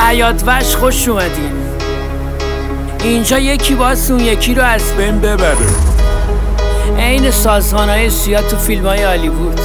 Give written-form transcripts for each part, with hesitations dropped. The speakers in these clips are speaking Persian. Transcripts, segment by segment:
حیات وش خوش اومدین. اینجا یکی باز اون یکی رو از بین ببره. عین سازمان‌های سیاه تو فیلم‌های هالیوود.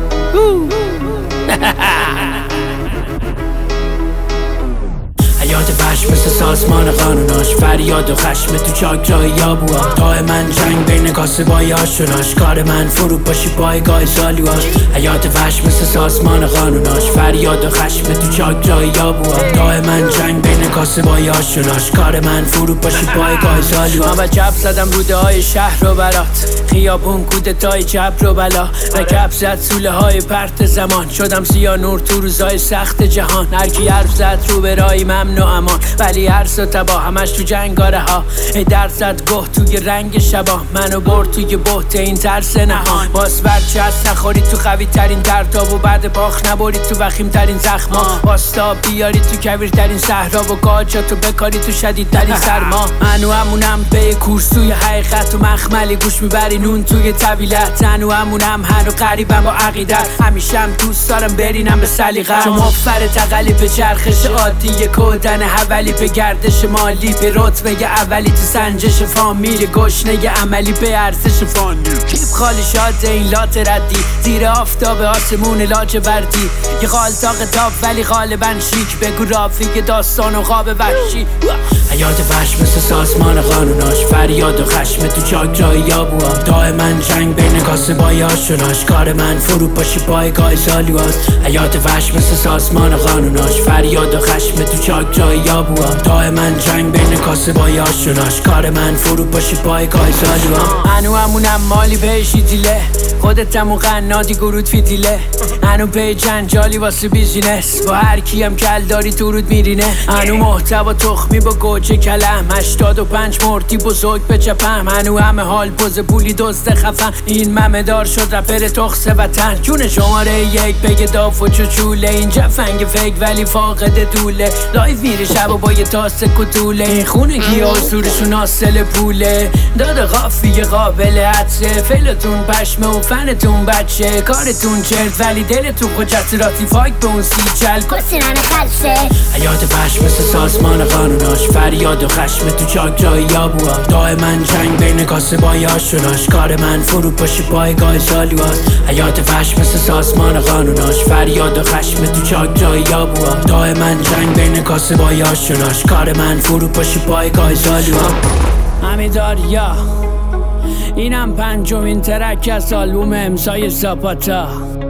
حیات وحش مثل سازمان قانوناش، فریاد و خشم تو چاکرای یابوها. دائما جنگ بین کاسبای آشوناش، کار من فرود باشی پایگاه زالوهاش. حیات وحش مثل سازمان قانوناش، فریاد و خشم تو چاکرای یابوها. دائما جنگ بین کاسبای آشوناش، کار من فرود باشی پایگاه زالوهاش. من جب زدم روده های شهر و برات، خیابون کودتای جبر و بلا. رکب زد سوله های پرت زمان، شدم سیاه نور تو روزای سخت جهان. هرکی حرف زد رو به رای ممنوع امان، ولی هرس و تبا همش تو جنگاره ها. در زد گه توی رنگ شبا، منو برد توی بحت این ترس نهان. باز برچه هست نخوری تو قوی ترین دردا، و بعد باخ نباری تو وخیم ترین زخما. واستا بیاری تو کویر ترین صحرا، و گاجاتو بکاری تو شدید ترین سرما. منو همونم به کورسوی حقیقت و مخملی، گوش میبری نون توی طویلت. منو همونم هنو قریبم با عقیدت، همیشم دوست دارم برینم به سلیقت. چون مفر تقلی به چرخش عادی، کودن حولی به گردش مالی، به رتبه اولی تو سنجش فامیل، گشنه عملی به ارزش فانی. کیپ خالی شاد این لات ردی، زیر آفتاب آسمون لاجوردی. یه غالطاق تاپ ولی غالبا شیک، بگو رافی داستان و خواب وحشی. حیات وحش مثل سازمان قانوناش، فریاد و خشم تو چاکرای یابوها. دائما جنگ بین کاسبای آشوناش، کار من فرود باشی پایگاه زالوهاست. حیات وحش مثل سازمان قانوناش، فریاد و خشم تو چاکرای یابوها. دائما جنگ بین کاسبای آشوناش، کار من فرود باشی پایگاه زالوها. انو همونم مالی پیشی دیله، خودتم و قنادی گرود فی دیله. انو پی جنجالی واسه بیزینس، با هر کیم کل داری تو رود میرینه. انو محتوا تخمی با گوجه کلم، 85 مرتی بزرگ به چپم. انو همه حال پوز پولی دزد خفن، این ممه دار شد رپر تخص وطن. جون شماره یک بگه داف و چوچوله، اینجا فنگ فیک ولی فاقد دوله. لایف میره شب و با یه تاس کتوله، این خونه گیه و سورشون حاصل پوله. داده قافیه قابل حدسه، فیلتون پشمه و فنتون بچه. کارتون چرت ولی دلتون خجت، راتی فایک به اون سی چل کسیرن خلصه. حیات وحش مثل سازمان قانوناش، فریاد و خشم تو چاکرای یابوها. دائما جنگ بین کاسبای آشوناش، کار من فرود باشی پایگاه زالوهاست. حیات وحش مثل سازمان قانوناش، فریاد و خشم تو چاکرای یابوها. دائما جنگ بین کاسبای آشوناش، کار من فرود باشی پایگاه زالوها. همیداریا اینم 5مین ترک از آلبوم امضای زاپاتا.